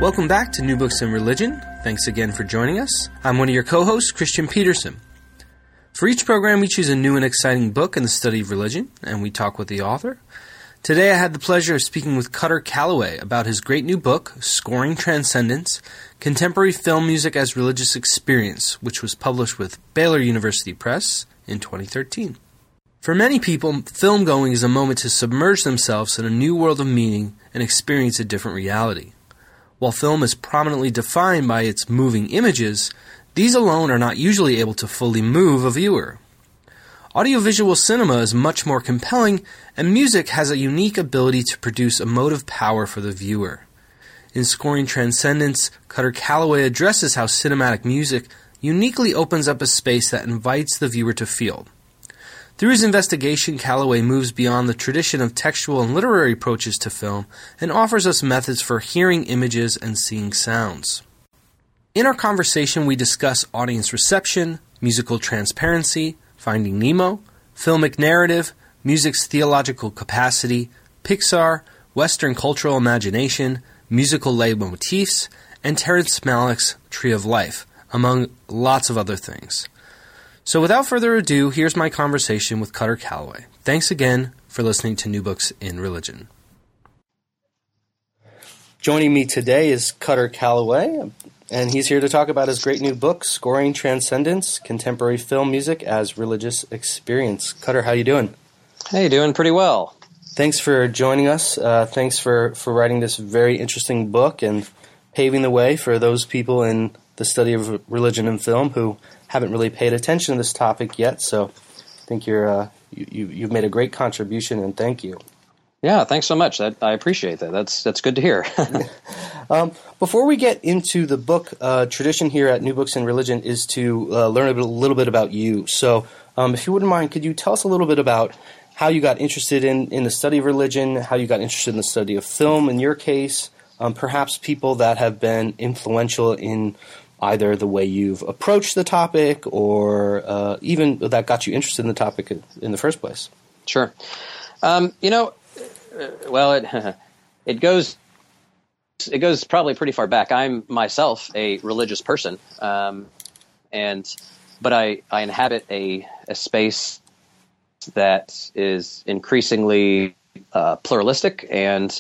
Welcome back to New Books in Religion. Thanks again for joining us. I'm one of your co-hosts, Christian Peterson. For each program, we choose a new and exciting book in the study of religion, and we talk with the author. Today, I had the pleasure of speaking with Cutter Callaway about his great new book, Scoring Transcendence, Contemporary Film Music as Religious Experience, which was published with Baylor University Press in 2013. For many people, film-going is a moment to submerge themselves in a new world of meaning and experience a different reality. While film is prominently defined by its moving images, these alone are not usually able to fully move a viewer. Audiovisual cinema is much more compelling, and music has a unique ability to produce emotive power for the viewer. In Scoring Transcendence, Cutter Callaway addresses how cinematic music uniquely opens up a space that invites the viewer to feel. Through his investigation, Callaway moves beyond the tradition of textual and literary approaches to film and offers us methods for hearing images and seeing sounds. In our conversation, we discuss audience reception, musical transparency, Finding Nemo, filmic narrative, music's theological capacity, Pixar, Western cultural imagination, musical leitmotifs, and Terrence Malick's Tree of Life, among lots of other things. So without further ado, here's my conversation with Cutter Callaway. Thanks again for listening to New Books in Religion. Joining me today is Cutter Callaway, and he's here to talk about his great new book, Scoring Transcendence, Contemporary Film Music as Religious Experience. Cutter, how you doing? Hey, doing pretty well. Thanks for joining us. Thanks for writing this very interesting book and paving the way for those people in the study of religion and film who haven't really paid attention to this topic yet. So I think you've made a great contribution, and thank you. Yeah, thanks so much. I appreciate that. That's good to hear. Before we get into the book, tradition here at New Books in Religion is to learn a little bit about you. So if you wouldn't mind, could you tell us a little bit about how you got interested in the study of religion, how you got interested in the study of film in your case, perhaps people that have been influential in either the way you've approached the topic or even that got you interested in the topic in the first place? Sure. It goes probably pretty far back. I'm myself a religious person, but I inhabit a space that is increasingly pluralistic and,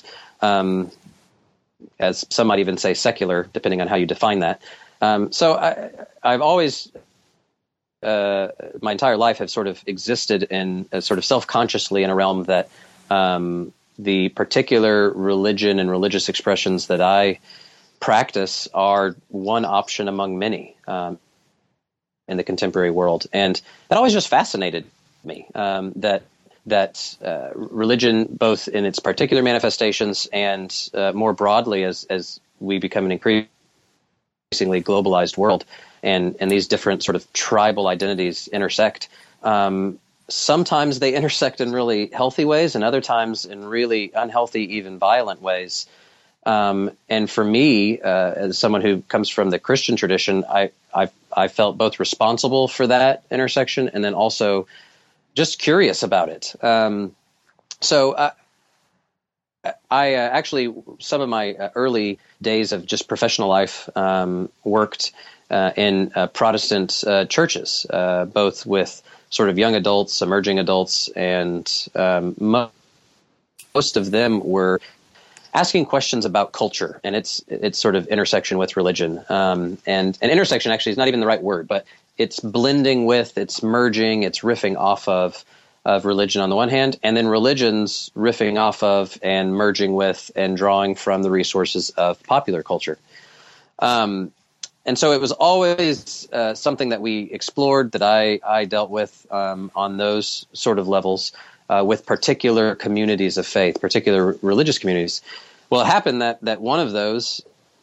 as some might even say, secular, depending on how you define that. So I've always, my entire life, have sort of existed in sort of self-consciously in a realm that the particular religion and religious expressions that I practice are one option among many in the contemporary world, and that always just fascinated me. That religion, both in its particular manifestations and more broadly, as we become an increasingly globalized world, and these different sort of tribal identities intersect. Sometimes they intersect in really healthy ways, and other times in really unhealthy, even violent ways. And for me, as someone who comes from the Christian tradition, I felt both responsible for that intersection and then also just curious about it. So I actually, some of my early days of just professional life, worked in Protestant churches, both with sort of young adults, emerging adults, and most of them were asking questions about culture and its sort of intersection with religion. And an intersection actually is not even the right word, but it's blending with, it's merging, it's riffing off of religion on the one hand, and then religion's riffing off of and merging with and drawing from the resources of popular culture. And so it was always something that we explored, that I dealt with on those sort of levels with particular communities of faith, particular religious communities. Well, it happened that one of those,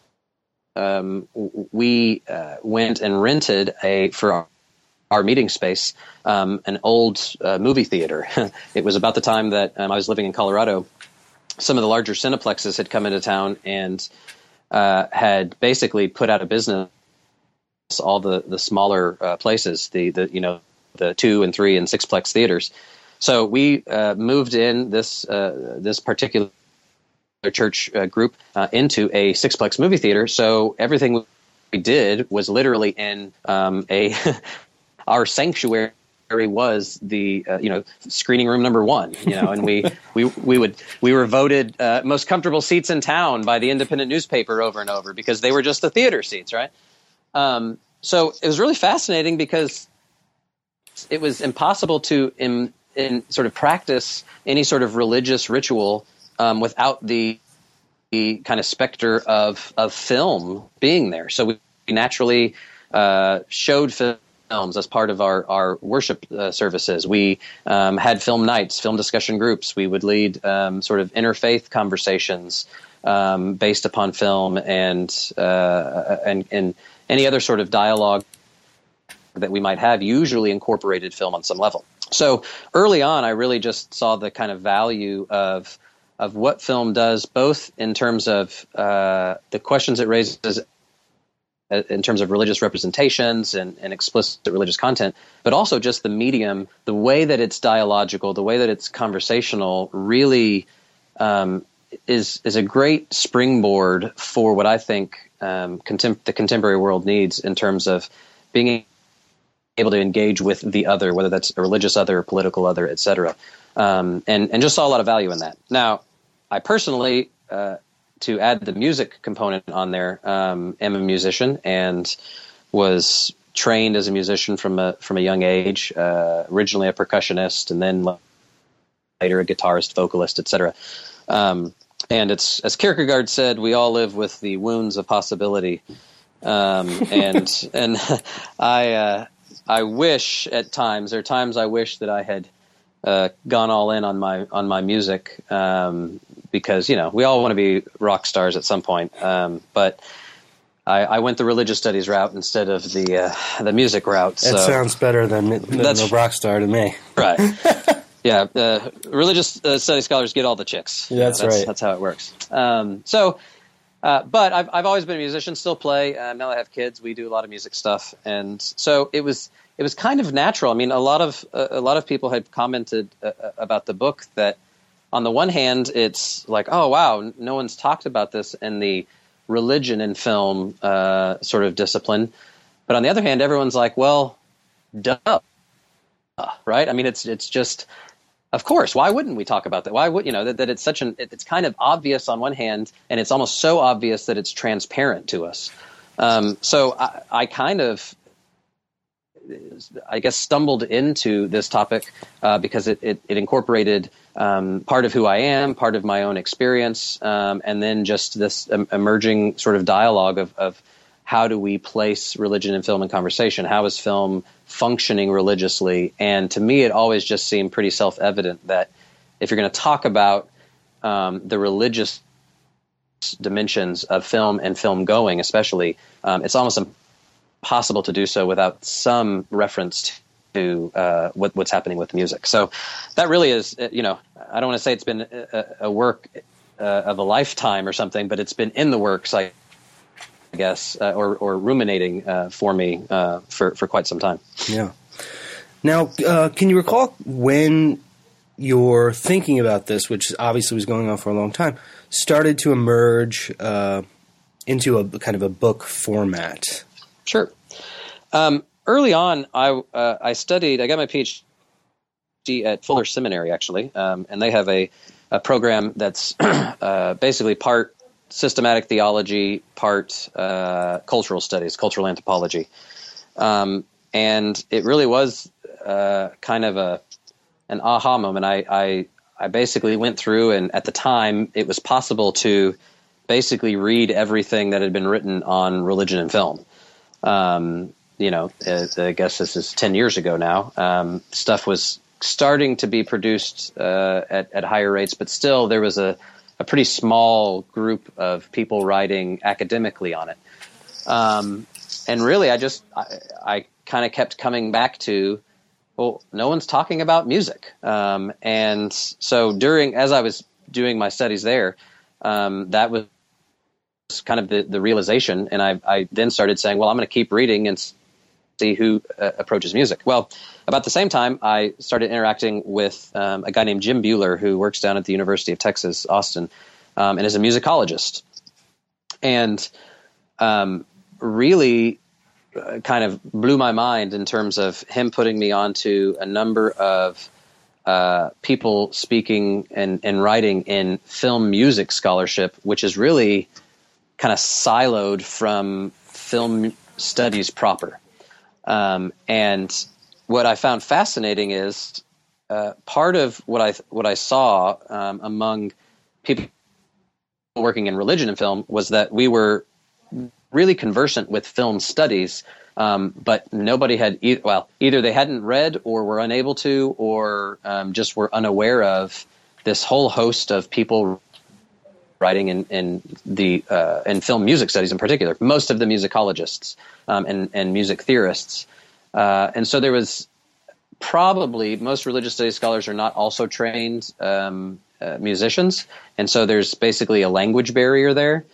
we went and rented for our meeting space, an old movie theater. It was about the time that I was living in Colorado. Some of the larger cineplexes had come into town and had basically put out of business all the smaller places, the 2 and 3 and 6-plex theaters. So we moved in this particular church group into a sixplex movie theater. So everything we did was literally in our sanctuary was the screening room number one, and we were voted most comfortable seats in town by the Independent newspaper over and over because they were just the theater seats, right? So it was really fascinating because it was impossible to in sort of practice any sort of religious ritual without the kind of specter of film being there. So we naturally showed films as part of our worship services. We had film nights, film discussion groups. We would lead sort of interfaith conversations based upon film and any other sort of dialogue that we might have usually incorporated film on some level. So early on, I really just saw the kind of value of what film does, both in terms of the questions it raises in terms of religious representations and explicit religious content, but also just the medium, the way that it's dialogical, the way that it's conversational really is a great springboard for what I think the contemporary world needs in terms of being able to engage with the other, whether that's a religious other, a political other, et cetera. And just saw a lot of value in that. Now, I personally, to add the music component on there, am a musician and was trained as a musician from a young age, originally a percussionist and then later a guitarist, vocalist, et cetera. And it's, as Kierkegaard said, we all live with the wounds of possibility. And I wish at times, there are times I wish that I had gone all in on my music, because we all want to be rock stars at some point. But I went the religious studies route instead of the music route. That sounds better than a rock star to me. Right. Yeah. Religious studies scholars get all the chicks. That's right. That's how it works. But I've always been a musician, still play. Now that I have kids, we do a lot of music stuff, and so it was kind of natural. I mean, a lot of people had commented about the book that, on the one hand, it's like, oh wow, no one's talked about this in the religion and film sort of discipline, but on the other hand, everyone's like, well, duh, right? I mean, it's just. Of course, why wouldn't we talk about that? Why would that it's it's kind of obvious on one hand, and it's almost so obvious that it's transparent to us. So I kind of, I guess, stumbled into this topic because it incorporated part of who I am, part of my own experience, and then just this emerging sort of dialogue of how do we place religion in film and conversation? How is film functioning religiously? And to me, it always just seemed pretty self-evident that if you're going to talk about the religious dimensions of film and film going, especially, it's almost impossible to do so without some reference to what's happening with music. So that really is, I don't want to say it's been a work of a lifetime or something, but it's been in the works, I guess, or ruminating for me for quite some time. Yeah. Now, can you recall when your thinking about this, which obviously was going on for a long time, started to emerge into a kind of a book format? Sure. Early on, I studied. I got my PhD at Fuller Seminary, actually, and they have a program that's basically part systematic theology, part cultural studies, cultural anthropology. And it really was kind of an aha moment. I basically went through, and at the time it was possible to basically read everything that had been written on religion and film. I guess this is 10 years ago now. Stuff was starting to be produced at higher rates, but still there was a pretty small group of people writing academically on it. And really, I kind of kept coming back to, well, no one's talking about music. And so as I was doing my studies there, that was kind of the realization. And I then started saying, well, I'm going to keep reading and see who approaches music. Well, about the same time, I started interacting with a guy named Jim Buehler, who works down at the University of Texas, Austin. and is a musicologist. And really kind of blew my mind in terms of him putting me onto a number of people speaking and writing in film music scholarship, which is really kind of siloed from film studies proper. And what I found fascinating is part of what I saw among people working in religion and film was that we were really conversant with film studies, but nobody had either they hadn't read or were unable to, or just were unaware of this whole host of people writing in film music studies in particular, most of the musicologists and music theorists. And so there was probably most religious studies scholars are not also trained musicians. And so there's basically a language barrier there.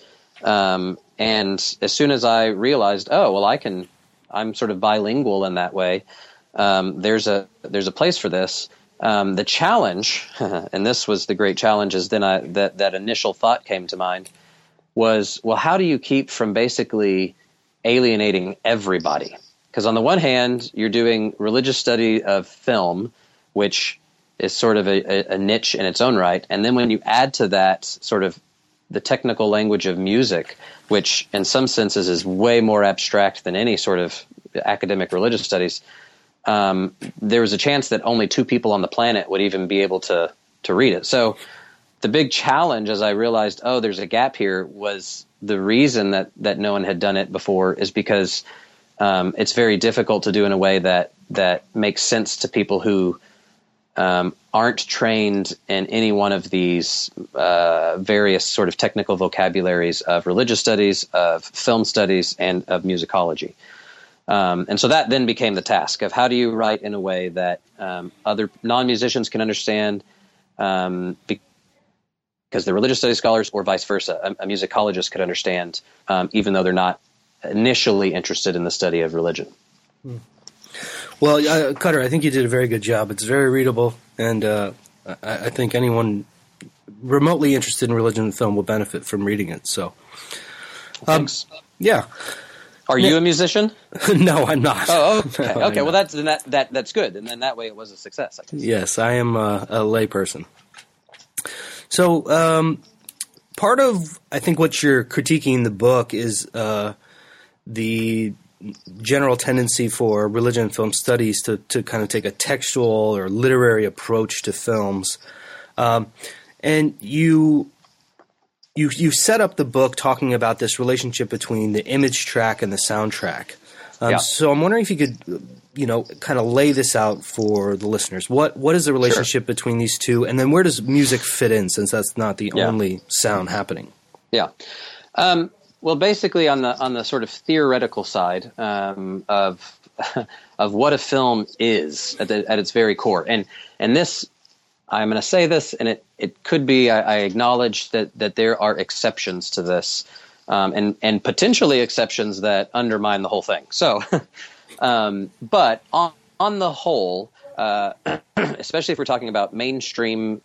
And as soon as I realized, I'm sort of bilingual in that way. There's a place for this. The challenge, and this was the great challenge, is then that initial thought came to mind was, well, how do you keep from basically alienating everybody? Because on the one hand, you're doing religious study of film, which is sort of a niche in its own right. And then when you add to that sort of the technical language of music, which in some senses is way more abstract than any sort of academic religious studies, there was a chance that only 2 people on the planet would even be able to read it. So the big challenge, as I realized, there's a gap here, was the reason that no one had done it before is because it's very difficult to do in a way that makes sense to people who aren't trained in any one of these various sort of technical vocabularies of religious studies, of film studies, and of musicology. And so that then became the task of how do you write in a way that other non-musicians can understand, because they're religious studies scholars, or vice versa, a musicologist could understand, even though they're not initially interested in the study of religion. Well, Cutter, I think you did a very good job. It's very readable, and I think anyone remotely interested in religion and film will benefit from reading it. So, thanks. Yeah. Are you a musician? No, I'm not. Oh, okay. No, okay. Well, that's good, and then that way it was a success, I guess. Yes, I am a layperson. So, part of I think what you're critiquing in the book is the general tendency for religion and film studies to kind of take a textual or literary approach to films, and you set up the book talking about this relationship between the image track and the soundtrack. So I'm wondering if you could, kind of lay this out for the listeners. What is the relationship between these two, and then where does music fit in, since that's not the only sound happening? Yeah. Well, basically, on the sort of theoretical side of what a film is at its very core, and this, I'm going to say this, and it could be. I acknowledge that there are exceptions to this, and potentially exceptions that undermine the whole thing. So, but on the whole, especially if we're talking about mainstream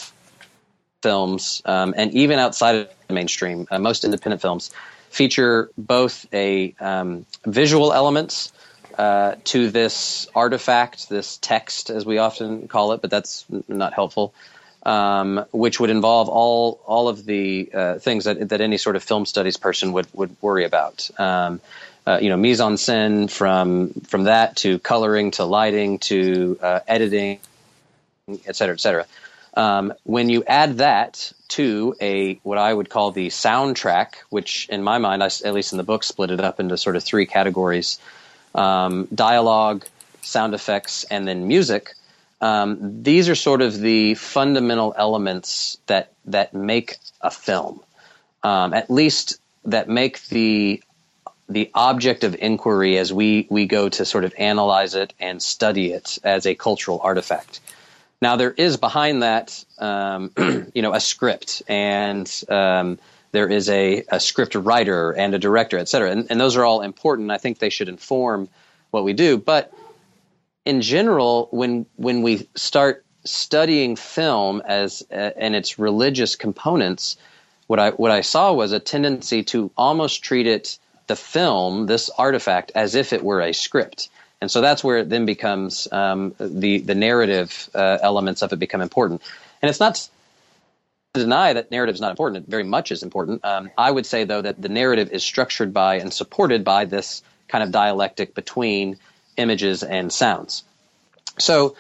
films, and even outside of the mainstream, most independent films feature both a visual elements to this artifact, this text, as we often call it, but that's not helpful, which would involve all of the things that any sort of film studies person would worry about. Mise en scène, from that to coloring to lighting to editing, et cetera, et cetera. When you add that to what I would call the soundtrack, which in my mind, at least in the book, split it up into sort of 3 categories: dialogue, sound effects, and then music. These are sort of the fundamental elements that make a film, at least that make the object of inquiry as we go to sort of analyze it and study it as a cultural artifact. Now, there is behind that, a script, and there is a script writer and a director, et cetera. And those are all important. I think they should inform what we do. But in general, when we start studying film and its religious components, what I saw was a tendency to almost treat the film, this artifact, as if it were a script. And so that's where it then becomes the narrative elements of it become important. And it's not to deny that narrative is not important. It very much is important. I would say, though, that the narrative is structured by and supported by this kind of dialectic between images and sounds. So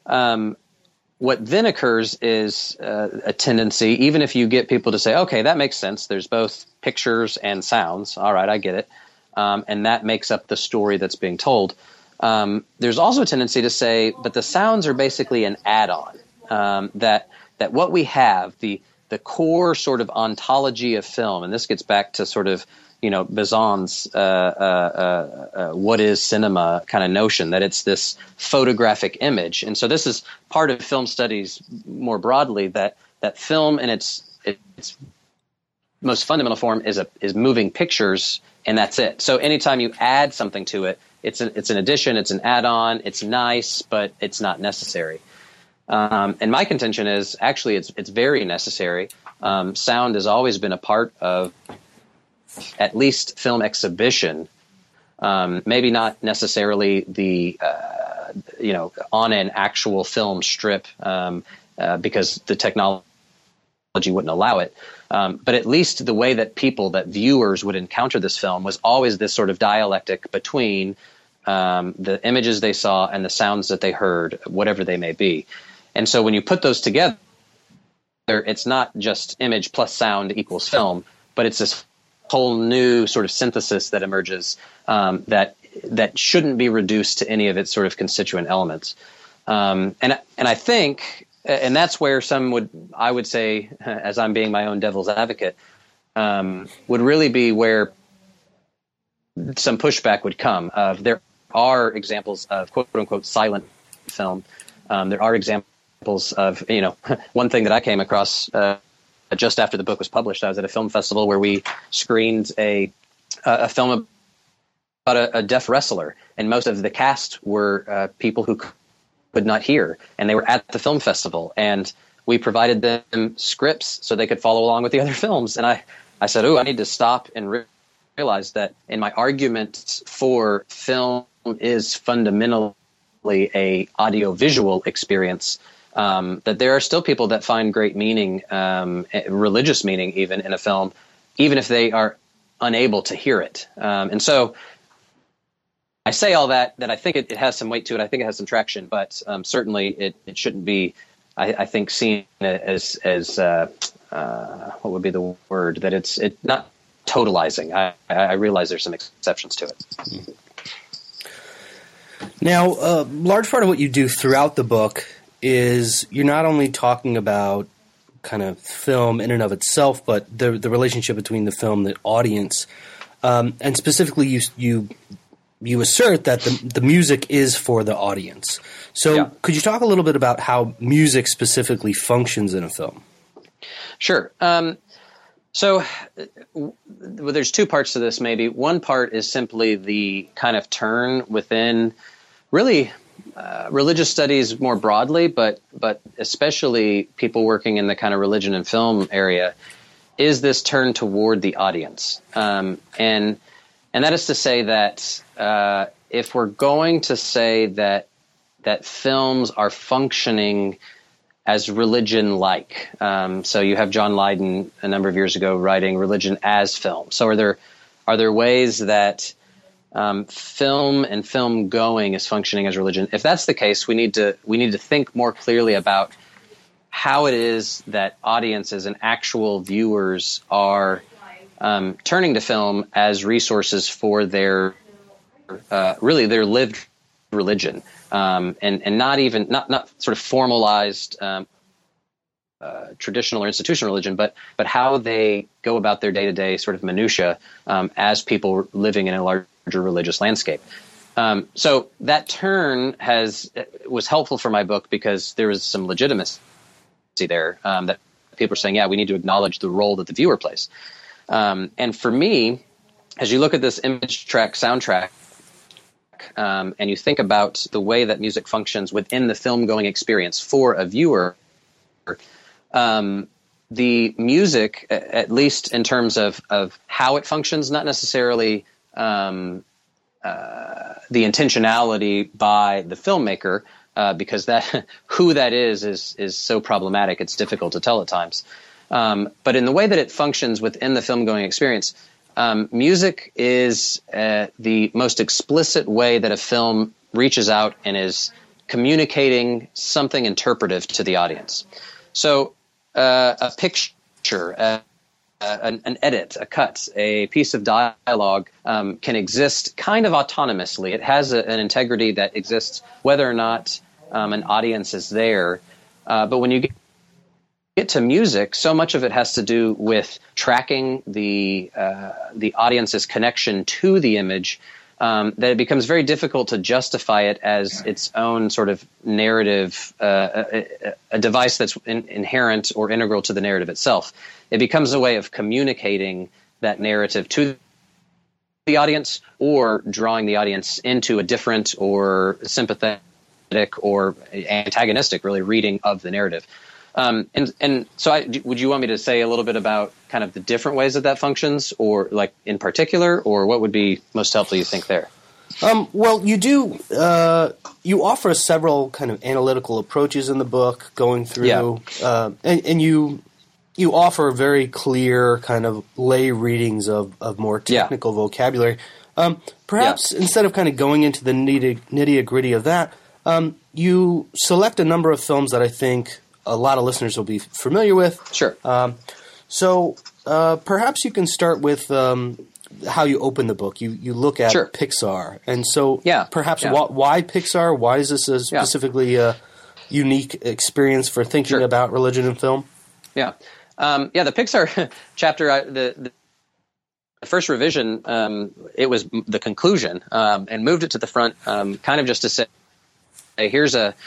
what then occurs is a tendency, even if you get people to say, okay, that makes sense. There's both pictures and sounds. All right, I get it. And that makes up the story that's being told. There's also a tendency to say, but the sounds are basically an add-on, that what we have, the core sort of ontology of film, and this gets back to sort of, Bazan's what is cinema kind of notion, that it's this photographic image. And so this is part of film studies more broadly, that film in its most fundamental form is moving pictures, and that's it. So anytime you add something to it, it's an addition, it's an add-on, it's nice, but it's not necessary. And my contention is actually it's very necessary. Sound has always been a part of at least film exhibition, maybe not necessarily the on an actual film strip, because the technology wouldn't allow it. But at least the way that viewers would encounter this film was always this sort of dialectic between the images they saw and the sounds that they heard, whatever they may be. And so when you put those together, it's not just image plus sound equals film, but it's this whole new sort of synthesis that emerges that shouldn't be reduced to any of its sort of constituent elements. And I think, and that's where I would say, as I'm being my own devil's advocate, would really be where some pushback would come. There are examples of quote unquote silent film. There are examples of, one thing that I came across just after the book was published. I was at a film festival where we screened a film about a deaf wrestler, and most of the cast were people who could not hear, and they were at the film festival, and we provided them scripts so they could follow along with the other films. And I said, I need to stop and realize that in my argument for film is fundamentally a audiovisual experience, that there are still people that find great meaning, religious meaning even, in a film, even if they are unable to hear it. And so I say all that I think it has some weight to it. I think it has some traction, but certainly it shouldn't be, I think, seen as what would be the word, that it's not totalizing. I realize there's some exceptions to it. Now, a large part of what you do throughout the book is you're not only talking about kind of film in and of itself, but the relationship between the film and the audience. And specifically, you assert that the music is for the audience. So Could you talk a little bit about how music specifically functions in a film? Sure. So there's two parts to this, maybe. One part is simply the kind of turn within really religious studies more broadly, but especially people working in the kind of religion and film area, is this turn toward the audience. And that is to say that if we're going to say that films are functioning as religion-like, so you have John Lydon a number of years ago writing Religion as Film. So are there ways that film and film going is functioning as religion? If that's the case, we need to think more clearly about how it is that audiences and actual viewers are turning to film as resources for their lived religion, and not sort of formalized traditional or institutional religion, but how they go about their day-to-day sort of minutia as people living in a larger religious landscape. So that turn was helpful for my book because there was some legitimacy there, that people are saying, we need to acknowledge the role that the viewer plays. And for me, as you look at this image track, soundtrack, and you think about the way that music functions within the film-going experience for a viewer, the music, at least in terms of how it functions, not necessarily the intentionality by the filmmaker, because that who that is so problematic. It's difficult to tell at times. But in the way that it functions within the film-going experience, music is the most explicit way that a film reaches out and is communicating something interpretive to the audience. So a picture, an edit, a cut, a piece of dialogue can exist kind of autonomously. It has an integrity that exists whether or not an audience is there. But when you get to music, so much of it has to do with tracking the audience's connection to the image that it becomes very difficult to justify it as its own sort of narrative, a device that's inherent or integral to the narrative itself. It becomes a way of communicating that narrative to the audience or drawing the audience into a different or sympathetic or antagonistic, really, reading of the narrative. And so would you want me to say a little bit about kind of the different ways that functions, or like in particular, or what would be most helpful, you think, there? Well, you do. You offer several kind of analytical approaches in the book, going through, and you offer very clear kind of lay readings of more technical vocabulary. Perhaps instead of kind of going into the nitty-gritty of that, you select a number of films that I think a lot of listeners will be familiar with. Sure. So perhaps you can start with how you open the book. You look at Pixar. And so perhaps why Pixar? Why is this a specifically unique experience for thinking about religion in film? Yeah. The Pixar chapter, the first revision, it was the conclusion, and moved it to the front kind of just to say, hey, here's a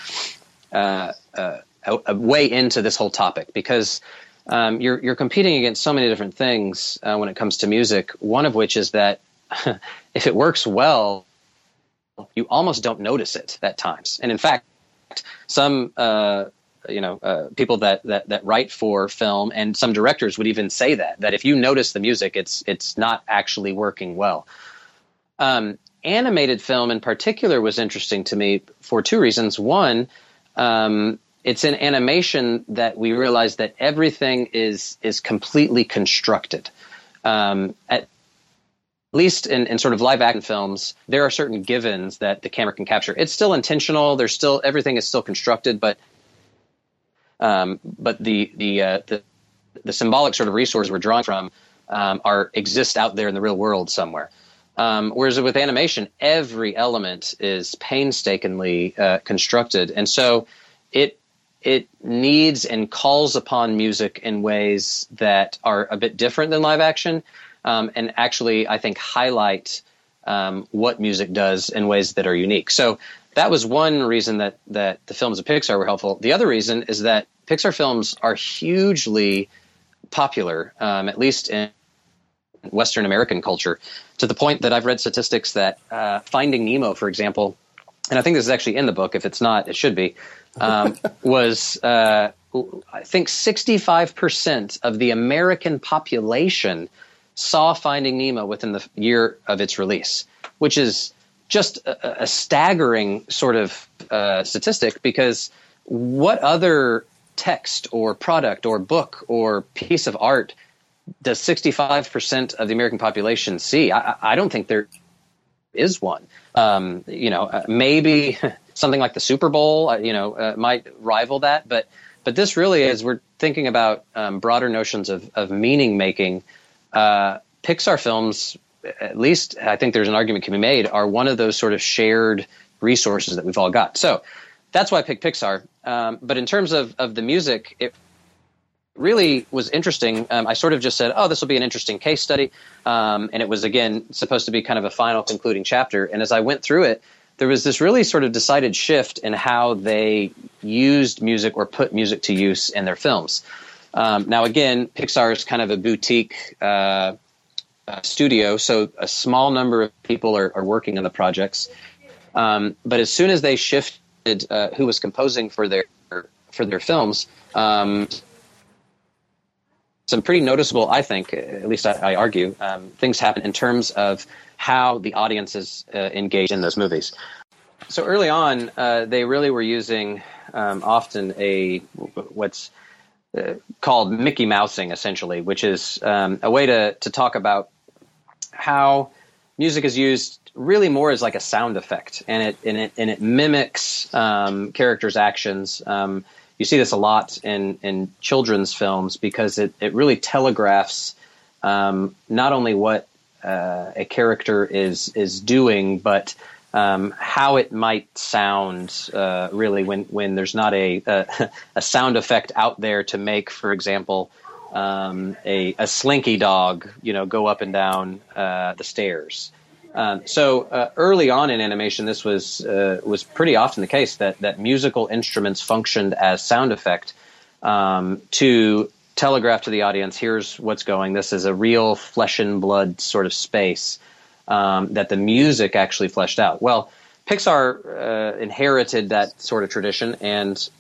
way into this whole topic, because you're competing against so many different things when it comes to music, one of which is that if it works well, you almost don't notice it at times. And in fact, some people that write for film and some directors would even say that if you notice the music, it's not actually working well. Animated film in particular was interesting to me for two reasons. One, it's in animation that we realize that everything is completely constructed. At least in sort of live action films, there are certain givens that the camera can capture. It's still intentional. Everything is still constructed, but the symbolic sort of resources we're drawing from exist out there in the real world somewhere. Whereas with animation, every element is painstakingly constructed, and so it needs and calls upon music in ways that are a bit different than live action, and actually, I think, highlight what music does in ways that are unique. So that was one reason that the films of Pixar were helpful. The other reason is that Pixar films are hugely popular, at least in Western American culture, to the point that I've read statistics that Finding Nemo, for example, and I think this is actually in the book. If it's not, it should be, was I think 65% of the American population saw Finding Nemo within the year of its release, which is just a staggering sort of statistic, because what other text or product or book or piece of art does 65% of the American population see? I don't think there is one. Maybe something like the Super Bowl, might rival that. But this really is, we're thinking about broader notions of meaning making. Pixar films, at least I think there's an argument can be made, are one of those sort of shared resources that we've all got. So that's why I picked Pixar. But in terms of the music, it really was interesting. I sort of just said, this will be an interesting case study. And it was, again, supposed to be kind of a final concluding chapter. And as I went through it, there was this really sort of decided shift in how they used music or put music to use in their films. Now, again, Pixar is kind of a boutique studio, so a small number of people are working on the projects. But as soon as they shifted who was composing for their films, some pretty noticeable, I think, at least I argue, things happen in terms of how the audience is engaged in those movies. So early on, they really were using often what's called Mickey Mousing, essentially, which is a way to talk about how music is used really more as like a sound effect, and it mimics characters' actions. You see this a lot in children's films because it really telegraphs not only what a character is doing, but how it might sound really when there's not a sound effect out there to make, for example, a slinky dog, go up and down the stairs. So early on in animation, this was pretty often the case that musical instruments functioned as sound effect to telegraph to the audience, here's what's going. This is a real flesh and blood sort of space that the music actually fleshed out. Well, Pixar inherited that sort of tradition and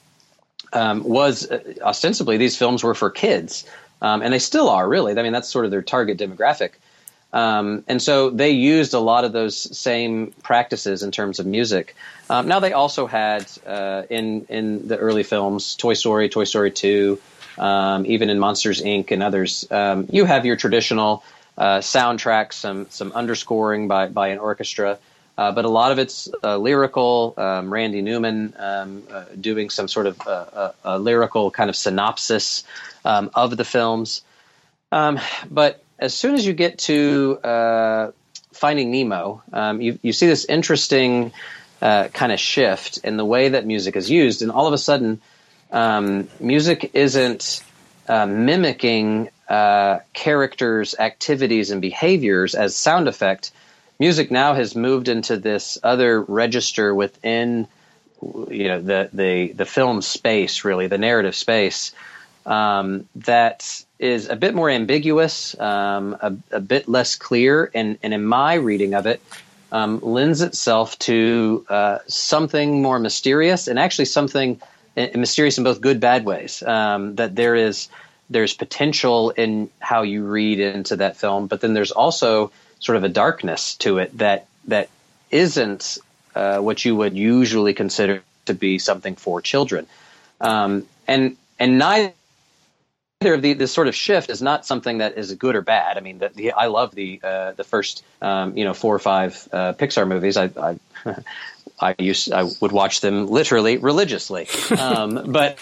was ostensibly these films were for kids, and they still are, really. I mean, that's sort of their target demographic. And so they used a lot of those same practices in terms of music. Now they also had in the early films, Toy Story, Toy Story 2, even in Monsters, Inc. and others, you have your traditional soundtrack, some underscoring by an orchestra, but a lot of it's lyrical. Randy Newman doing some sort of a lyrical kind of synopsis of the films. But as soon as you get to Finding Nemo, you see this interesting kind of shift in the way that music is used, and all of a sudden, music isn't mimicking characters' activities and behaviors as sound effect. Music now has moved into this other register within, the film space, really, the narrative space, that is a bit more ambiguous, a bit less clear, and in my reading of it, lends itself to something more mysterious, and actually something mysterious in both good, bad ways. That there's potential in how you read into that film, but then there's also sort of a darkness to it that isn't what you would usually consider to be something for children. And neither of this sort of shift is not something that is good or bad. I mean, I love the first 4 or 5 Pixar movies. I would watch them literally religiously, but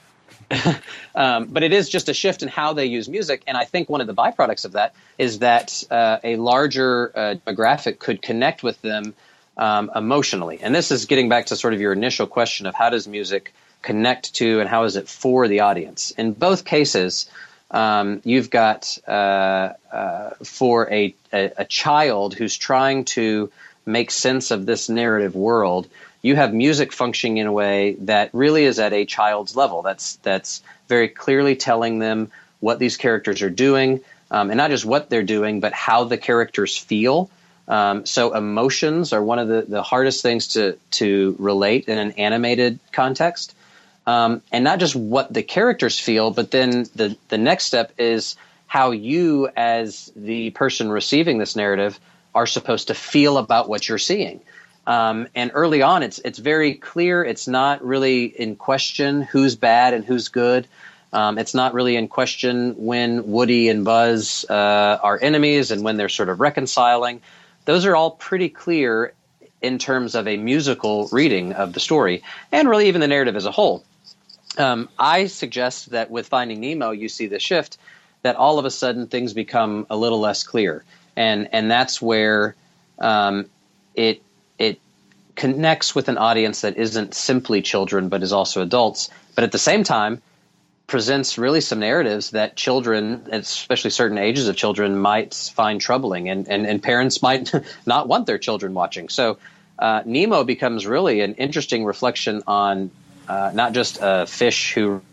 it is just a shift in how they use music. And I think one of the byproducts of that is that a larger demographic could connect with them emotionally. And this is getting back to sort of your initial question of how does music connect to and how is it for the audience. In both cases, you've got for a child who's trying to make sense of this narrative world, you have music functioning in a way that really is at a child's level. That's very clearly telling them what these characters are doing, and not just what they're doing, but how the characters feel. So emotions are one of the hardest things to relate in an animated context. And not just what the characters feel, but then the next step is how you, as the person receiving this narrative, are supposed to feel about what you're seeing. And early on, it's very clear. It's not really in question who's bad and who's good. It's not really in question when Woody and Buzz are enemies and when they're sort of reconciling. Those are all pretty clear in terms of a musical reading of the story, and really even the narrative as a whole. I suggest that with Finding Nemo, you see the shift, that all of a sudden things become a little less clear. And that's where it connects with an audience that isn't simply children, but is also adults. But at the same time, presents really some narratives that children, especially certain ages of children, might find troubling, and parents might not want their children watching. So Nemo becomes really an interesting reflection on not just a fish who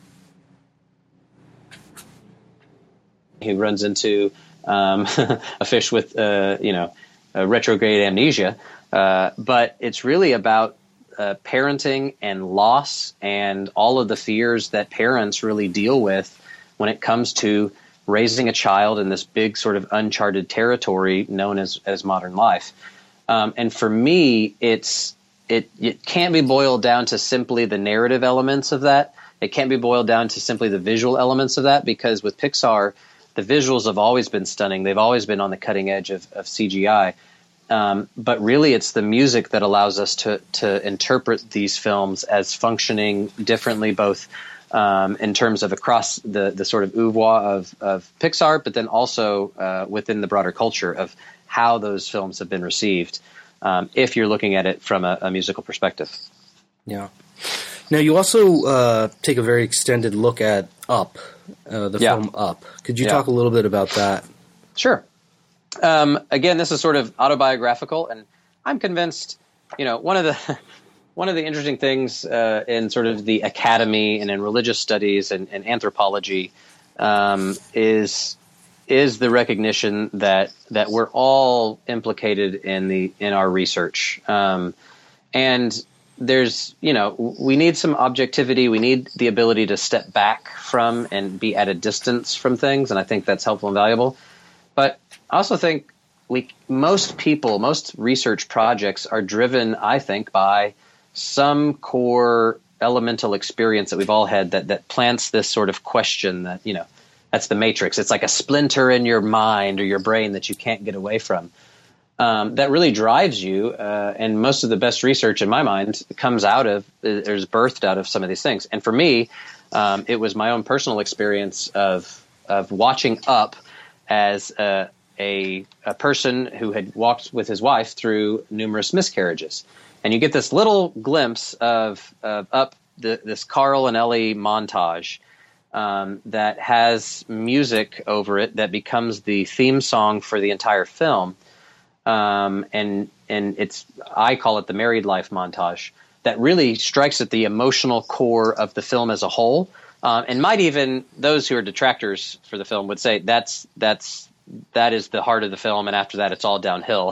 runs into a fish with a retrograde amnesia, but it's really about parenting and loss and all of the fears that parents really deal with when it comes to raising a child in this big sort of uncharted territory known as modern life. And for me, it can't be boiled down to simply the narrative elements of that. It can't be boiled down to simply the visual elements of that, because with Pixar, the visuals have always been stunning. They've always been on the cutting edge of CGI. But really, it's the music that allows us to interpret these films as functioning differently, both in terms of across the sort of oeuvre of Pixar, but then also within the broader culture of how those films have been received, if you're looking at it from a musical perspective. Yeah. Now, you also take a very extended look at Up, the film Up. Could you talk a little bit about that? Sure. Again, this is sort of autobiographical, and I'm convinced, one of the interesting things in sort of the academy and in religious studies and anthropology is the recognition that we're all implicated in our research, and there's we need some objectivity. We need the ability to step back from and be at a distance from things, and I think that's helpful and valuable. But I also think most research projects are driven, I think, by some core elemental experience that we've all had that plants this sort of question that, that's the matrix. It's like a splinter in your mind or your brain that you can't get away from. That really drives you. And most of the best research, in my mind, is birthed out of some of these things. And for me, it was my own personal experience of watching Up as a person who had walked with his wife through numerous miscarriages. And you get this little glimpse of Up, this Carl and Ellie montage that has music over it that becomes the theme song for the entire film. And I call it the married life montage, that really strikes at the emotional core of the film as a whole. And might even, those who are detractors for the film would say that is the heart of the film, and after that it's all downhill.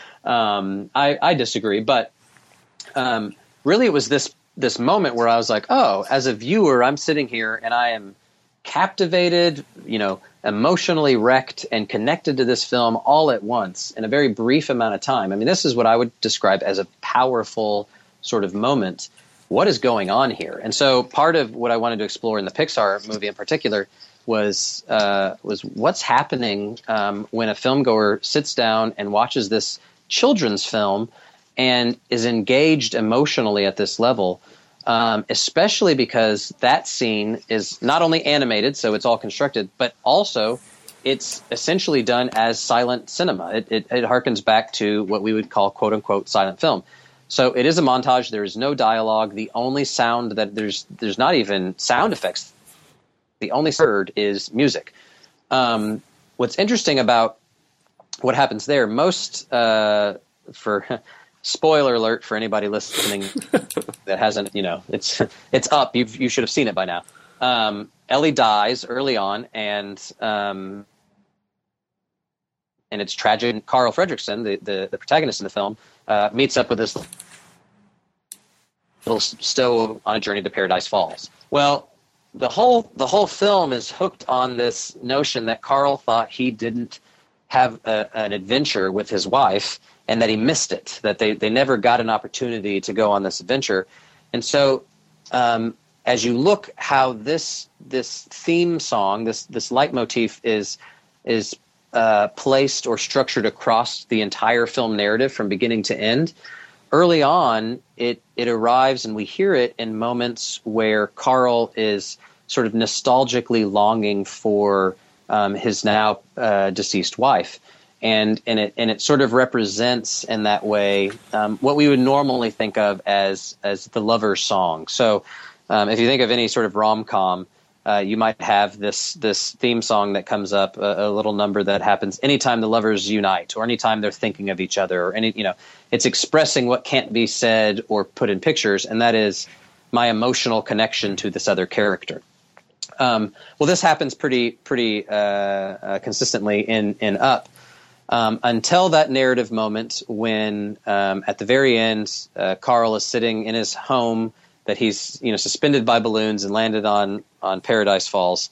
I disagree, but really it was this moment where I was like, oh, as a viewer, I'm sitting here and I am captivated, emotionally wrecked and connected to this film all at once in a very brief amount of time. I mean, this is what I would describe as a powerful sort of moment. What is going on here? And so part of what I wanted to explore in the Pixar movie in particular was what's happening when a filmgoer sits down and watches this children's film and is engaged emotionally at this level, especially because that scene is not only animated, so it's all constructed, but also it's essentially done as silent cinema. It harkens back to what we would call quote-unquote silent film. So it is a montage. There is no dialogue. The only sound that there's not even sound effects. The only heard is music. What's interesting about what happens there, for spoiler alert for anybody listening that hasn't, it's Up. You should have seen it by now. Ellie dies early on, and it's tragic. Carl Fredricksen, the protagonist in the film, meets up with this little stow on a journey to Paradise Falls. Well, the whole film is hooked on this notion that Carl thought he didn't have an adventure with his wife, and that he missed it, that they never got an opportunity to go on this adventure. And so as you look how this theme song, this leitmotif is placed or structured across the entire film narrative from beginning to end, early on it arrives and we hear it in moments where Carl is sort of nostalgically longing for his now deceased wife. And it sort of represents in that way what we would normally think of as the lover's song. So if you think of any sort of rom-com, you might have this theme song that comes up, a little number that happens anytime the lovers unite or anytime they're thinking of each other, or it's expressing what can't be said or put in pictures, and that is my emotional connection to this other character. Well, this happens pretty consistently in Up. Until that narrative moment when at the very end, Carl is sitting in his home that he's suspended by balloons and landed on Paradise Falls,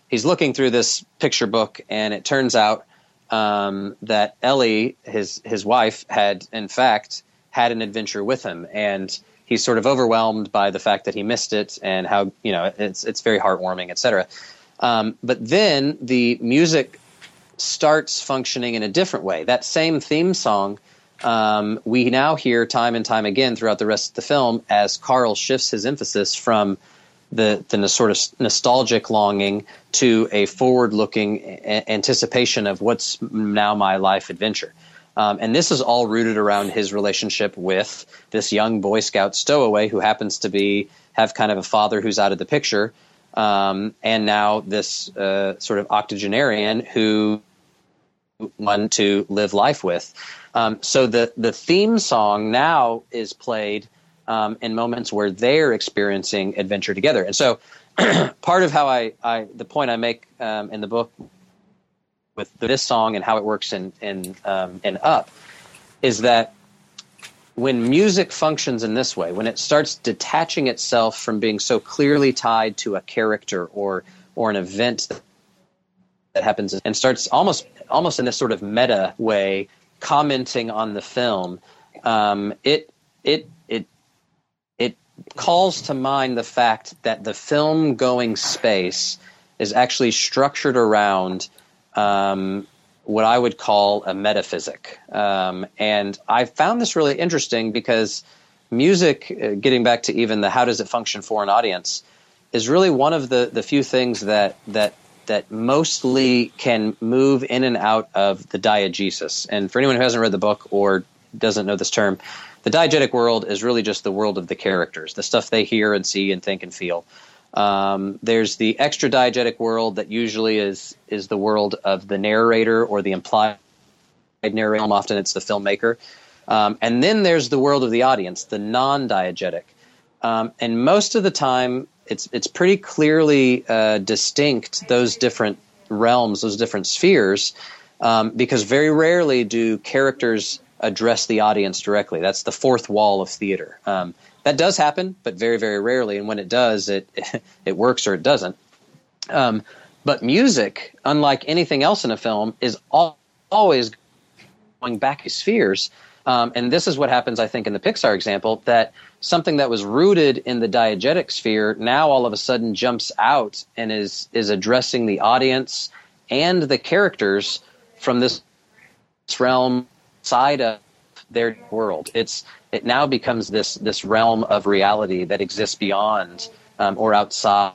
he's looking through this picture book, and it turns out that Ellie, his wife, had in fact had an adventure with him, and he's sort of overwhelmed by the fact that he missed it, and how it's very heartwarming, etc. But then the music starts functioning in a different way. That same theme song we now hear time and time again throughout the rest of the film as Carl shifts his emphasis from the sort of nostalgic longing to a forward-looking anticipation of what's now my life adventure. And this is all rooted around his relationship with this young Boy Scout stowaway who happens to have kind of a father who's out of the picture, and now this sort of octogenarian who one to live life with. So the theme song now is played in moments where they're experiencing adventure together. And so part of how the point I make in the book with this song and how it works in Up is that when music functions in this way, when it starts detaching itself from being so clearly tied to a character or an event that happens and starts almost in this sort of meta way commenting on the film, it calls to mind the fact that the film going space is actually structured around what I would call a metaphysic. And I found this really interesting because music, getting back to even the how does it function for an audience, is really one of the few things that mostly can move in and out of the diegesis. And for anyone who hasn't read the book or doesn't know this term, the diegetic world is really just the world of the characters, the stuff they hear and see and think and feel. There's the extra diegetic world that usually is the world of the narrator or the implied narrator. Often it's the filmmaker. And then there's the world of the audience, the non-diegetic. And most of the time, it's pretty clearly distinct, those different realms, those different spheres, because very rarely do characters address the audience directly. That's the fourth wall of theater. That does happen, but very, very rarely. And when it does, it works or it doesn't. But music, unlike anything else in a film, is always going back to spheres. And this is what happens, I think, in the Pixar example, that something that was rooted in the diegetic sphere now all of a sudden jumps out and is addressing the audience and the characters from this realm side of their world. It now becomes this realm of reality that exists beyond or outside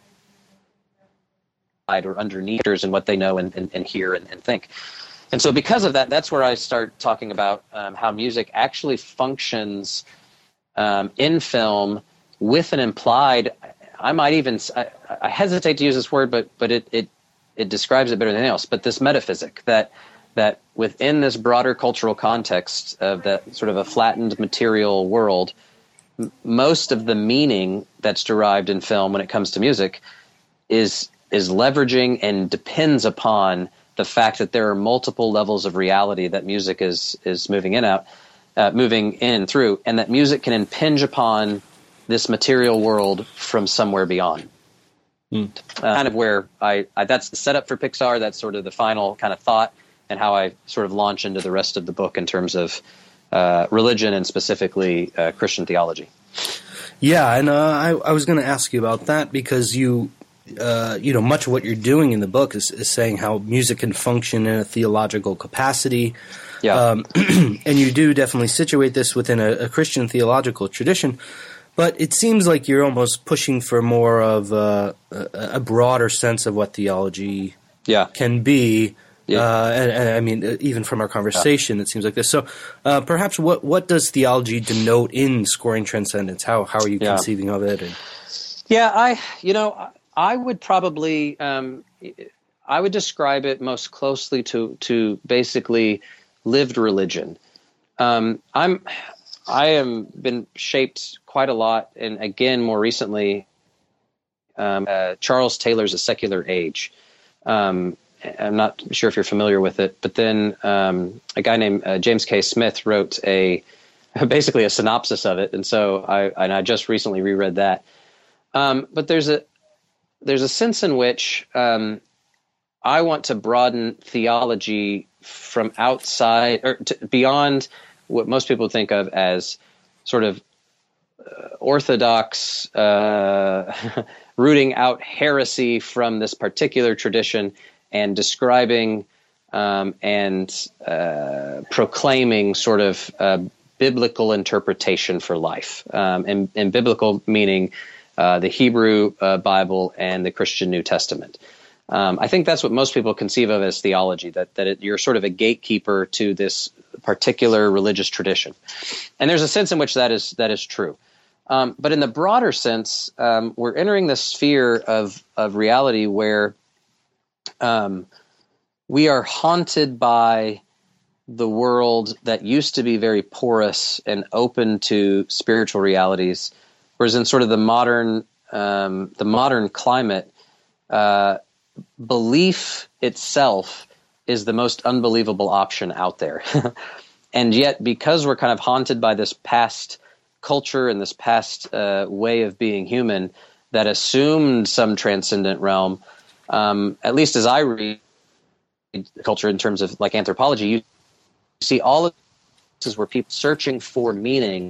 or underneath and what they know and hear and think. And so because of that, that's where I start talking about how music actually functions in film with an implied, I hesitate to use this word, but it describes it better than anything else, but this metaphysic that within this broader cultural context of that sort of a flattened material world, most of the meaning that's derived in film when it comes to music is leveraging and depends upon the fact that there are multiple levels of reality that music is moving in through, and that music can impinge upon this material world from somewhere beyond. Kind of where that's the setup for Pixar. That's sort of the final kind of thought, and how I sort of launch into the rest of the book in terms of religion and specifically Christian theology. Yeah, and I was going to ask you about that because much of what you're doing in the book is saying how music can function in a theological capacity. Yeah. And you do definitely situate this within a Christian theological tradition, but it seems like you're almost pushing for more of a broader sense of what theology can be. Yeah. And I mean, even from our conversation, it seems like this. So perhaps what does theology denote in Scoring Transcendence? How are you conceiving of it? I would probably I would describe it most closely to basically lived religion. I am been shaped quite a lot, and again more recently, Charles Taylor's A Secular Age. I'm not sure if you're familiar with it, but then a guy named James K. Smith wrote basically a synopsis of it, and so I just recently reread that. But there's a sense in which I want to broaden theology from outside or beyond what most people think of as sort of orthodox, rooting out heresy from this particular tradition and describing and proclaiming sort of biblical interpretation for life, and biblical meaning the Hebrew Bible and the Christian New Testament. I think that's what most people conceive of as theology, that you're sort of a gatekeeper to this particular religious tradition. And there's a sense in which that is true. But in the broader sense, we're entering this sphere of reality where we are haunted by the world that used to be very porous and open to spiritual realities, whereas in sort of the modern climate, belief itself is the most unbelievable option out there. And yet, because we're kind of haunted by this past culture and this past way of being human that assumed some transcendent realm, at least as I read culture in terms of like anthropology, you see all of this is where people searching for meaning,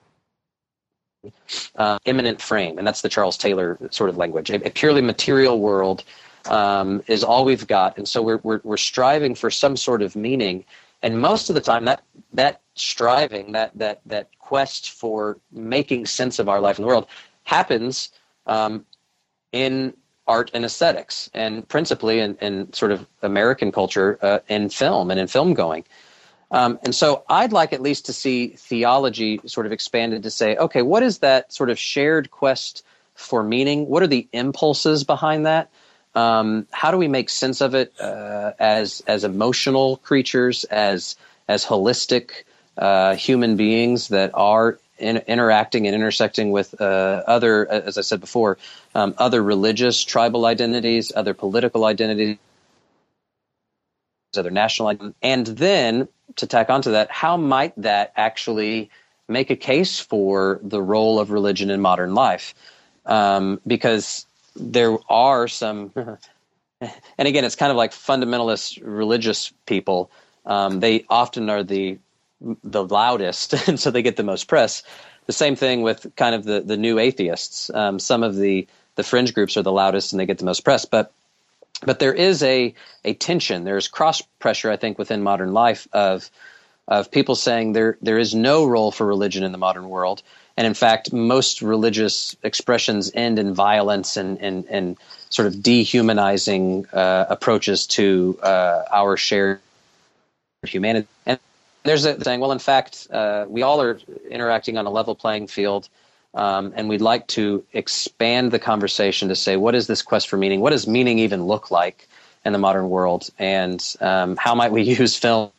immanent frame, and that's the Charles Taylor sort of language. A purely material world is all we've got, and so we're striving for some sort of meaning. And most of the time, that striving, that quest for making sense of our life in the world, happens in art and aesthetics, and principally in sort of American culture, in film and in film going. And so I'd like at least to see theology sort of expanded to say, okay, what is that sort of shared quest for meaning? What are the impulses behind that? How do we make sense of it as emotional creatures, as holistic human beings that are interacting and intersecting with other, as I said before, other religious tribal identities, other political identities, other national identities, and then to tack onto that, how might that actually make a case for the role of religion in modern life? Because there are some, and again, it's kind of like fundamentalist religious people. They often are the loudest, and so they get the most press. The same thing with kind of the new atheists. Some of the fringe groups are the loudest, and they get the most press. But there is a tension. There's cross pressure, I think, within modern life of people saying there is no role for religion in the modern world. And in fact, most religious expressions end in violence and sort of dehumanizing approaches to our shared humanity. And there's a saying, well, in fact, we all are interacting on a level playing field, and we'd like to expand the conversation to say, what is this quest for meaning? What does meaning even look like in the modern world? And how might we use film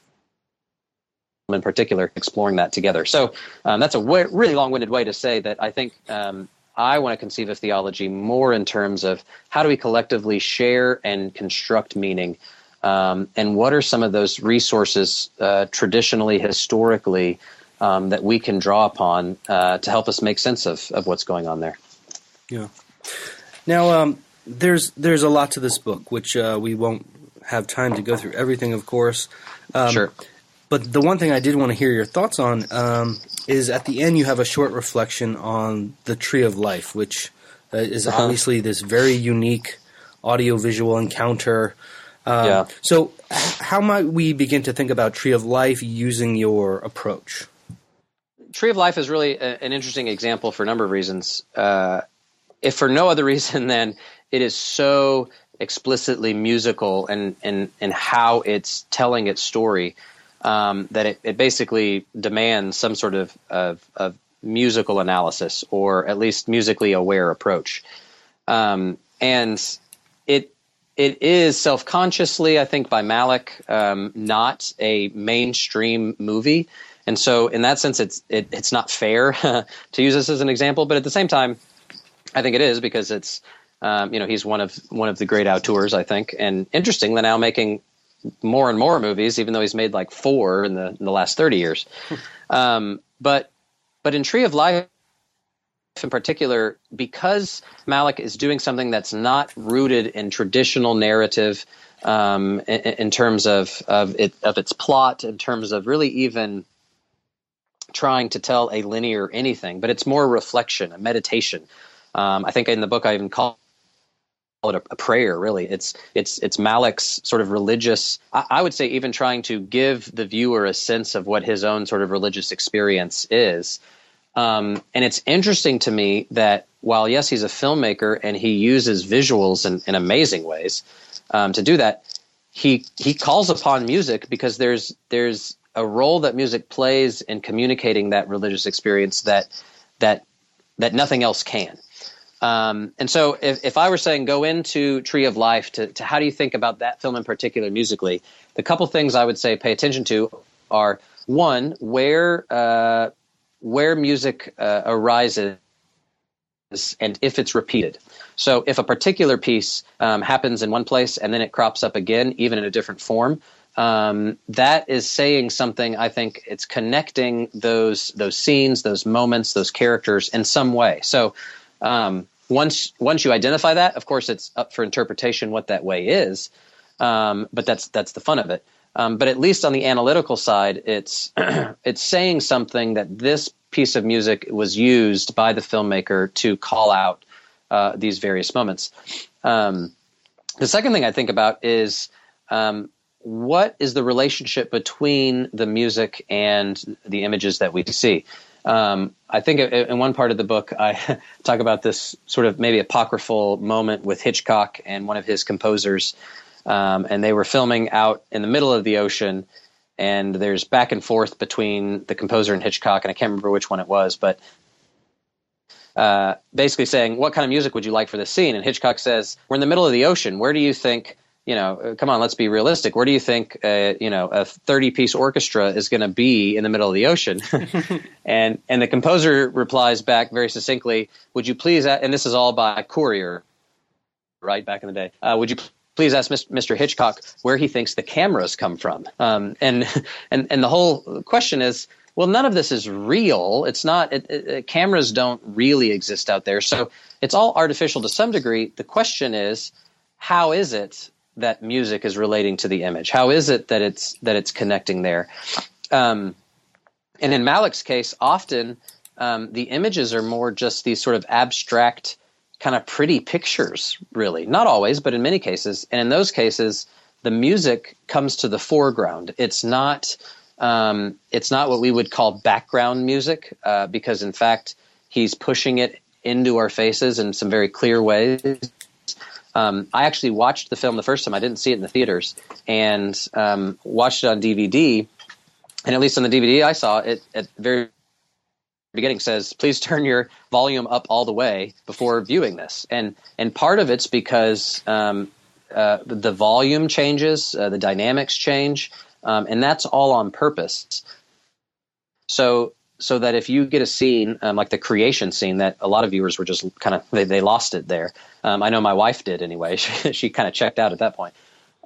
in particular, exploring that together? So that's a really long-winded way to say that I think I want to conceive of theology more in terms of how do we collectively share and construct meaning, and what are some of those resources traditionally, historically, that we can draw upon to help us make sense of what's going on there. Yeah. Now, there's a lot to this book, which we won't have time to go through everything, of course. Sure. But the one thing I did want to hear your thoughts on is at the end you have a short reflection on the Tree of Life, which is obviously this very unique audiovisual encounter. So how might we begin to think about Tree of Life using your approach? Tree of Life is really an interesting example for a number of reasons. If for no other reason than it is so explicitly musical and how it's telling its story, that it basically demands some sort of musical analysis, or at least musically aware approach. And it is self-consciously, I think, by Malick, not a mainstream movie. And so in that sense, it's not fair to use this as an example. But at the same time, I think it is, because it's, he's one of the great auteurs, I think. And interestingly, now making more and more movies, even though he's made like 4 in the last 30 years. But in Tree of Life, in particular, because Malick is doing something that's not rooted in traditional narrative, in terms of its plot, in terms of really even trying to tell a linear anything, but it's more reflection, a meditation. I think in the book I even call it a prayer. Really, it's Malick's sort of religious. I would say even trying to give the viewer a sense of what his own sort of religious experience is. And it's interesting to me that while yes, he's a filmmaker and he uses visuals in amazing ways to do that, he calls upon music because there's a role that music plays in communicating that religious experience that nothing else can. And so if I were saying go into Tree of Life to how do you think about that film in particular musically, the couple things I would say pay attention to are, one, where music arises and if it's repeated. So if a particular piece happens in one place and then it crops up again, even in a different form, that is saying something. I think it's connecting those scenes, those moments, those characters in some way. So once you identify that, of course, it's up for interpretation what that way is. But that's the fun of it. But at least on the analytical side, it's saying something that this piece of music was used by the filmmaker to call out these various moments. The second thing I think about is what is the relationship between the music and the images that we see? I think in one part of the book, I talk about this sort of maybe apocryphal moment with Hitchcock and one of his composers. And they were filming out in the middle of the ocean, and there's back and forth between the composer and Hitchcock, and I can't remember which one it was, but basically saying, what kind of music would you like for this scene? And Hitchcock says, we're in the middle of the ocean. Where do you think, come on, let's be realistic. Where do you think, a 30-piece orchestra is going to be in the middle of the ocean? and the composer replies back very succinctly, would you please, and this is all by courier, right, back in the day, would you please ask Mr. Hitchcock where he thinks the cameras come from. And the whole question is, well, none of this is real. It's not. Cameras don't really exist out there, so it's all artificial to some degree. The question is, how is it that music is relating to the image? How is it that it's connecting there? And in Malick's case, often the images are more just these sort of abstract, kind of pretty pictures, really. Not always, but in many cases. And in those cases, the music comes to the foreground. It's not what we would call background music, because in fact, he's pushing it into our faces in some very clear ways. I actually watched the film the first time. I didn't see it in the theaters, and watched it on DVD. And at least on the DVD I saw, it at the very beginning says, please turn your volume up all the way before viewing this. And part of it's because the volume changes, the dynamics change, and that's all on purpose. So that if you get a scene like the creation scene that a lot of viewers were just kind of, they lost it there. I know my wife did anyway. She kind of checked out at that point.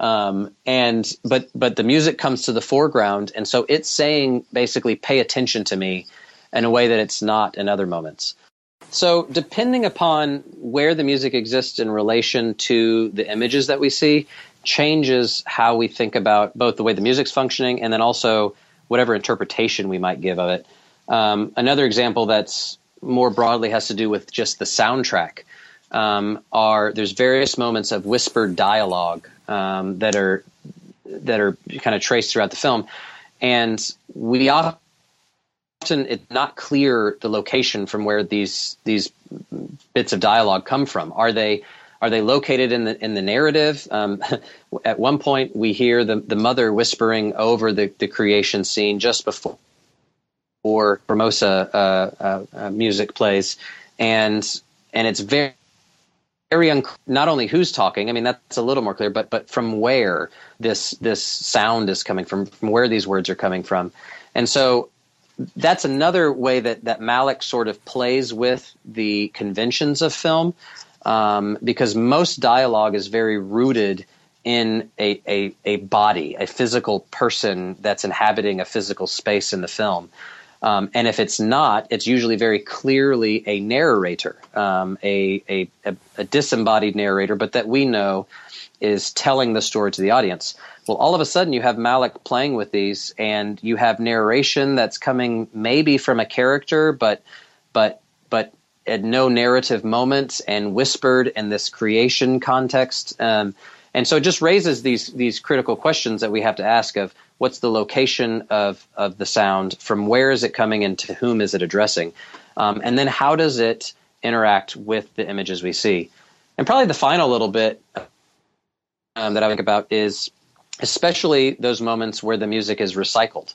But the music comes to the foreground, and so it's saying basically pay attention to me in a way that it's not in other moments. So depending upon where the music exists in relation to the images that we see, changes how we think about both the way the music's functioning and then also whatever interpretation we might give of it. Another example that's more broadly has to do with just the soundtrack. There's various moments of whispered dialogue that are kind of traced throughout the film, and we often it's not clear the location from where these bits of dialogue come from. Are they located in the narrative? At one point, we hear the mother whispering over the creation scene just before Formosa music plays, and it's very not only who's talking. I mean, that's a little more clear, but from where this sound is coming from where these words are coming from, and so. That's another way that Malick sort of plays with the conventions of film, because most dialogue is very rooted in a body, a physical person that's inhabiting a physical space in the film. And if it's not, it's usually very clearly a narrator, a disembodied narrator, but that we know is telling the story to the audience. Well, all of a sudden you have Malick playing with these, and you have narration that's coming maybe from a character, but at no narrative moments, and whispered in this creation context. And so it just raises these critical questions that we have to ask of what's the location of the sound, from where is it coming, and to whom is it addressing? And then how does it interact with the images we see? And probably the final little bit that I think about is especially those moments where the music is recycled.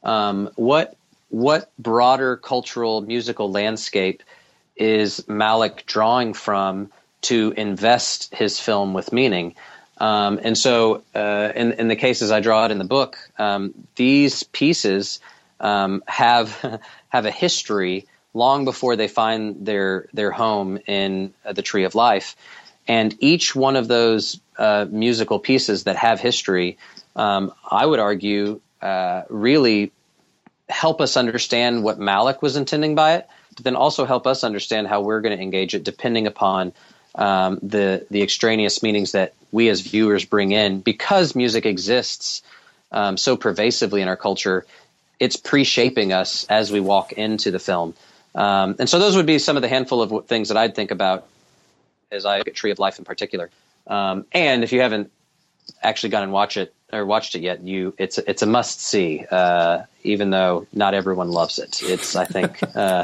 What broader cultural musical landscape is Malick drawing from to invest his film with meaning? And so in the cases I draw out in the book, these pieces have a history long before they find their home in the Tree of Life. And each one of those musical pieces that have history, I would argue, really help us understand what Malick was intending by it, but then also help us understand how we're going to engage it depending upon the extraneous meanings that we as viewers bring in. Because music exists so pervasively in our culture, it's pre-shaping us as we walk into the film. And so those would be some of the handful of things that I'd think about as I look at Tree of Life in particular. And if you haven't actually gone and watched it yet, it's a must see, even though not everyone loves it. It's, I think,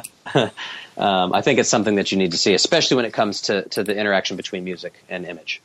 I think it's something that you need to see, especially when it comes to the interaction between music and image.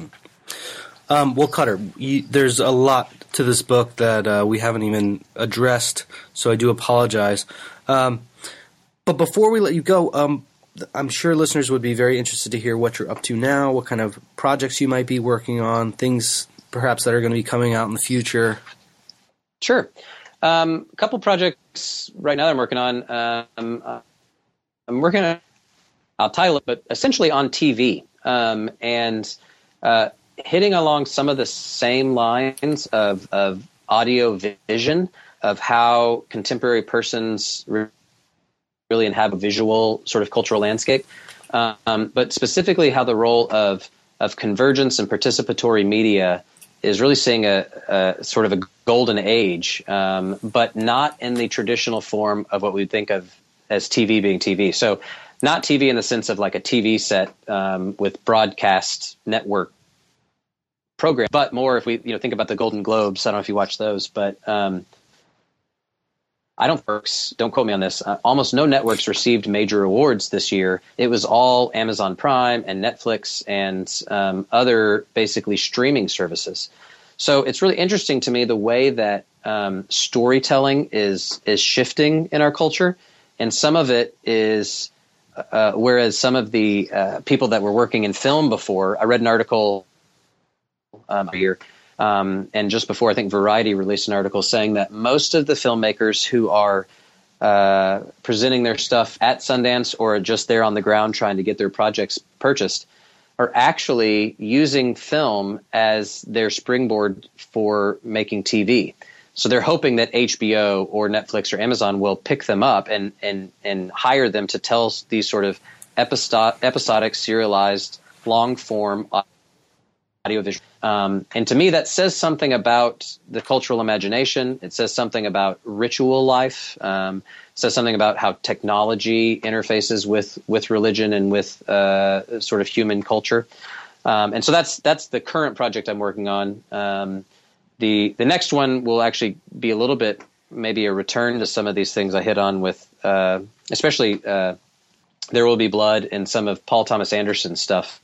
Well, Cutter, there's a lot to this book that we haven't even addressed, so I do apologize. But before we let you go, I'm sure listeners would be very interested to hear what you're up to now, what kind of projects you might be working on, things perhaps that are going to be coming out in the future. Sure. A couple projects right now that I'm working on. I'm working on, I'll title it, but essentially on TV, and hitting along some of the same lines of audio vision, of how contemporary persons really inhabit a visual sort of cultural landscape, but specifically how the role of convergence and participatory media is really seeing a sort of a golden age, but not in the traditional form of what we think of as TV being TV. So not TV in the sense of like a TV set with broadcast network program, but more if we think about the Golden Globes. I don't know if you watch those, but don't quote me on this. Almost no networks received major awards this year. It was all Amazon Prime and Netflix and other basically streaming services. So it's really interesting to me the way that storytelling is shifting in our culture, and some of it is whereas some of the people that were working in film before, I read an article here. And just before, I think Variety released an article saying that most of the filmmakers who are presenting their stuff at Sundance or just there on the ground trying to get their projects purchased are actually using film as their springboard for making TV. So they're hoping that HBO or Netflix or Amazon will pick them up and hire them to tell these sort of episodic, serialized, long-form audiovisual. And to me, that says something about the cultural imagination. It says something about ritual life. It says something about how technology interfaces with religion and with sort of human culture. And so that's the current project I'm working on. The next one will actually be a little bit maybe a return to some of these things I hit on with, especially There Will Be Blood and some of Paul Thomas Anderson's stuff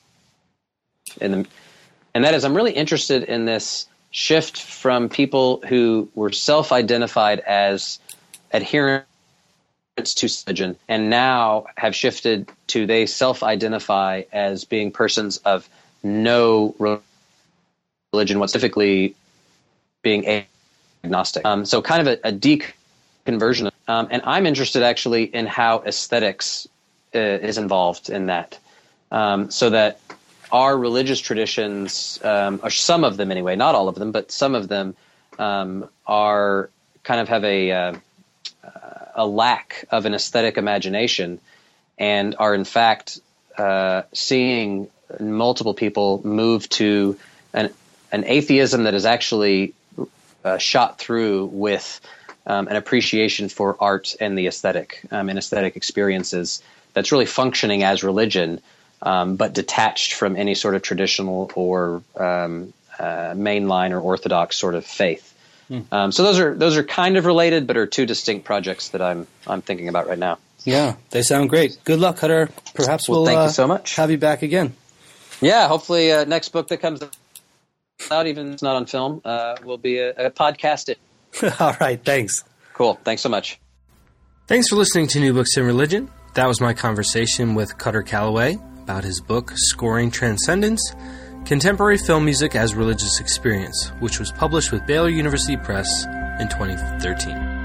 and that is, I'm really interested in this shift from people who were self-identified as adherents to religion and now have shifted to they self-identify as being persons of no religion, what's typically being agnostic. So kind of a deconversion. And I'm interested actually in how aesthetics is involved in that, so that our religious traditions, or some of them anyway, not all of them, but some of them are kind of have a lack of an aesthetic imagination, and are in fact seeing multiple people move to an atheism that is actually shot through with an appreciation for art and the aesthetic and aesthetic experiences that's really functioning as religion, but detached from any sort of traditional or mainline or orthodox sort of faith. So those are kind of related, but are two distinct projects that I'm thinking about right now. Yeah, they sound great. Good luck, Cutter. Perhaps we'll thank you so much. Have you back again. Yeah, hopefully next book that comes out, even if it's not on film, will be a podcast. All right, thanks. Cool. Thanks so much. Thanks for listening to New Books in Religion. That was my conversation with Cutter Calloway about his book, Scoring Transcendence, Contemporary Film Music as Religious Experience, which was published with Baylor University Press in 2013.